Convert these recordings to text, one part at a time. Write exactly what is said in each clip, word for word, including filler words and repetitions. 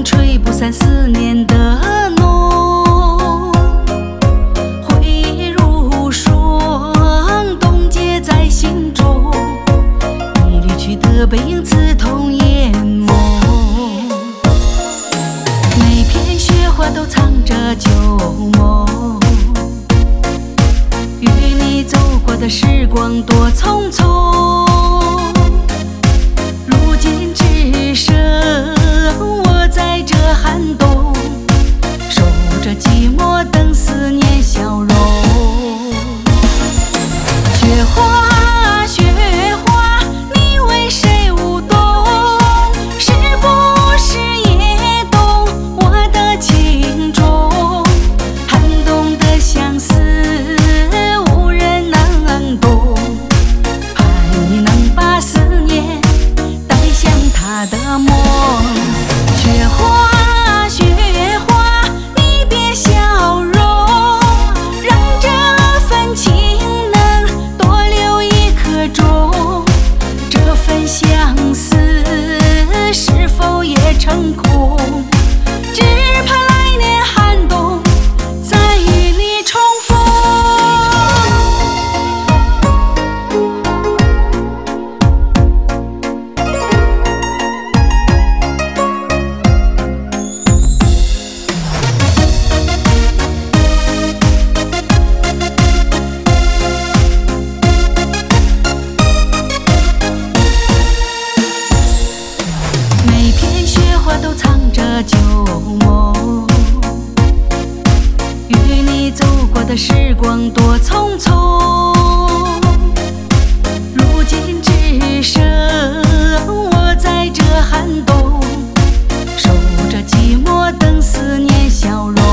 吹不散思念的浓，回忆如霜，冻结在心中。你离去的背影刺痛眼眸，每片雪花都藏着旧梦。与你走过的时光多匆匆，如今只剩我在这寒冬，守着寂寞等思念消融。雪花雪花，你为谁舞动？是不是也懂我的情衷？寒冬的相思无人能懂，盼你能把思念带向他的梦。雪花雪花，你别笑容，让这份情能多留一颗钟。这份相思是否也成空？只盼来年寒冬再与你重逢。每片雪花都藏着旧梦，与你走过的时光多匆匆，如今只剩我在这寒冬，守着寂寞等思念消融。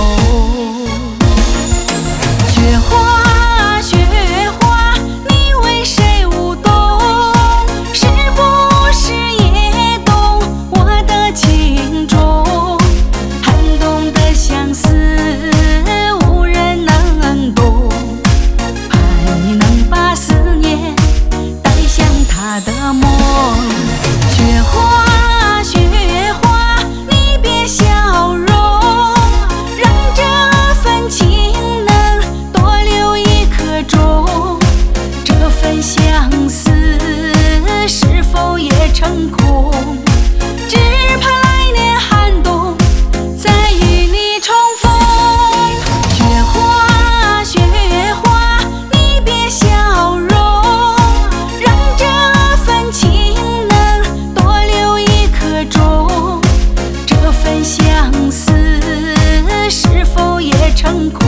雪花雪花，你为谁舞动？是不是也懂我的情衷？寒冬的相思无人能懂，盼你能把思念带向他的梦。雪花雪花，你别笑容，让这份情能多留一颗钟。这份相思是否也成空？只盼来年寒冬再与你重逢。雪花雪花，你别笑容，让这份情能多留一颗钟。这份相思是否也成空？